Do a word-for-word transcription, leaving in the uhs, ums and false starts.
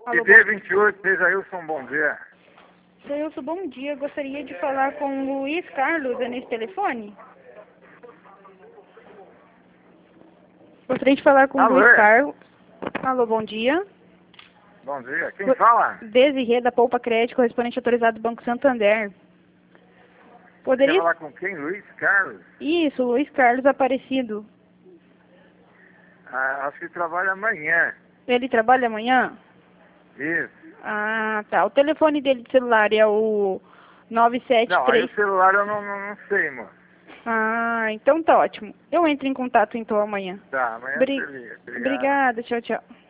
Alô, I D vinte e oito, Dejailson, bom dia. Dejailson, bom dia. Gostaria de falar com o Luiz Carlos nesse telefone. Gostaria de falar com o Alô, Luiz é? Carlos. Alô, bom dia. Bom dia. Quem fala? Desirê, da Poupa Crédito, correspondente autorizado do Banco Santander. Quer Poderia... falar com quem? Luiz Carlos? Isso, Luiz Carlos Aparecido. Ah, acho que trabalha amanhã. Ele trabalha amanhã? Isso. Ah, tá. O telefone dele de celular é o nove sete Não, aí três... o celular eu não, não, não sei, mano. Ah, então tá ótimo. Eu entro em contato então amanhã. Tá, amanhã Bri... você liga. Obrigado. Obrigada, tchau, tchau.